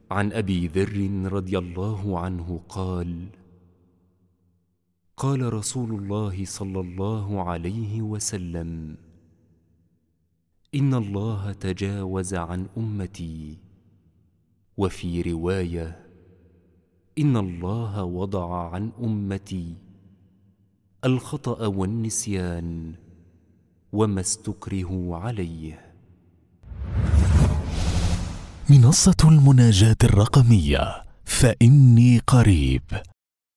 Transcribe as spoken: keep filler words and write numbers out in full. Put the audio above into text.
عن أبي ذر رضي الله عنه قال: قال رسول الله صلى الله عليه وسلم: إن الله تجاوز عن أمتي. وفي رواية: إن الله وضع عن أمتي الخطأ والنسيان وما استكرهوا عليه. منصة المناجاة الرقمية، فإني قريب.